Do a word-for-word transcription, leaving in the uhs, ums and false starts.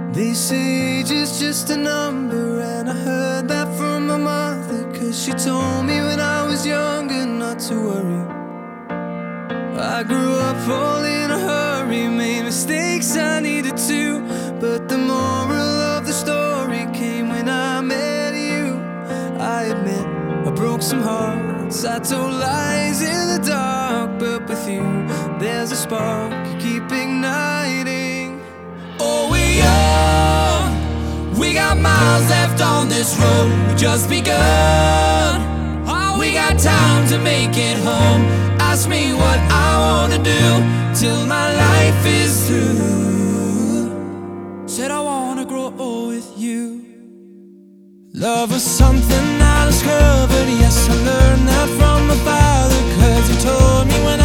They say age is just a number, and I heard that from my mother, 'cause she told me when I was younger not to worry. I grew up all in a hurry, made mistakes I needed to, but the moral of the story came when I met you. I admit I broke some hearts, I told lies in the dark, but with you there's a spark you keep igniting. Oh, we're young, we got miles left on this road, we just begun. Oh, we got time to make it home. Ask me what I wanna do till my life is through. Said I wanna grow old with you. Love was something I discovered, yes, I learned that from my father, 'cause he told me when